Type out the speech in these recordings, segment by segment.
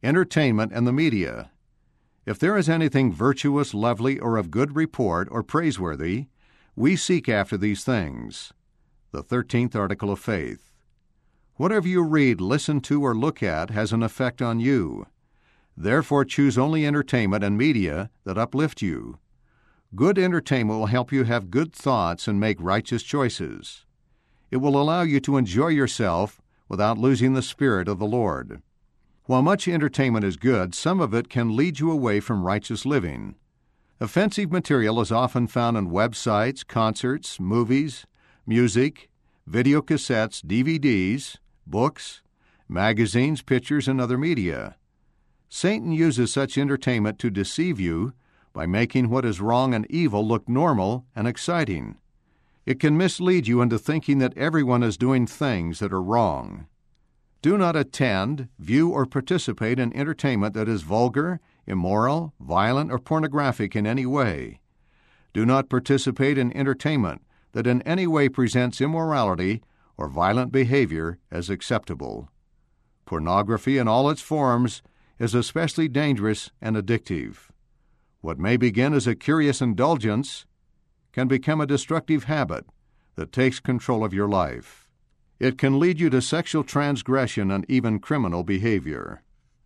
entertainment, and the media. If there is anything virtuous, lovely, or of good report, or praiseworthy, we seek after these things. The 13th article of faith. Whatever you read, listen to, or look at has an effect on you. Therefore, choose only entertainment and media that uplift you. Good entertainment will help you have good thoughts and make righteous choices. It will allow you to enjoy yourself without losing the Spirit of the Lord. While much entertainment is good, some of it can lead you away from righteous living. Offensive material is often found in websites, concerts, movies, music, video cassettes, DVDs, books, magazines, pictures, and other media. Satan uses such entertainment to deceive you by making what is wrong and evil look normal and exciting. It can mislead you into thinking that everyone is doing things that are wrong. Do not attend, view, or participate in entertainment that is vulgar, immoral, violent, or pornographic in any way. Do not participate in entertainment that in any way presents immorality or violent behavior as acceptable. Pornography in all its forms is especially dangerous and addictive. What may begin as a curious indulgence can become a destructive habit that takes control of your life. It can lead you to sexual transgression and even criminal behavior.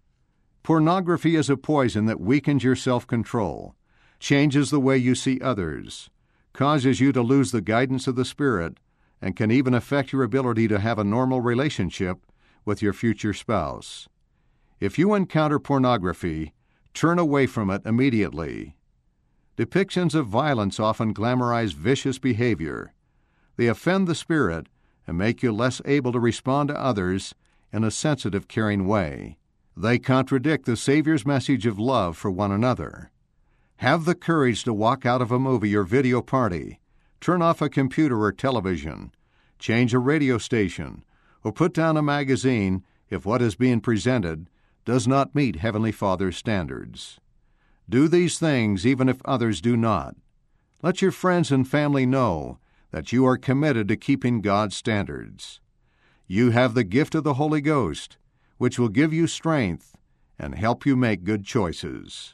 Pornography is a poison that weakens your self-control, changes the way you see others, causes you to lose the guidance of the Spirit, and can even affect your ability to have a normal relationship with your future spouse. If you encounter pornography, turn away from it immediately. Depictions of violence often glamorize vicious behavior. They offend the Spirit and make you less able to respond to others in a sensitive, caring way. They contradict the Savior's message of love for one another. Have the courage to walk out of a movie or video party, turn off a computer or television, change a radio station, or put down a magazine if what is being presented does not meet Heavenly Father's standards. Do these things even if others do not. Let your friends and family know that you are committed to keeping God's standards. You have the gift of the Holy Ghost, which will give you strength and help you make good choices.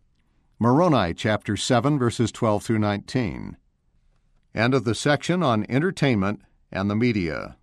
Moroni chapter 7, verses 12 through 19. End of the section on entertainment and the media.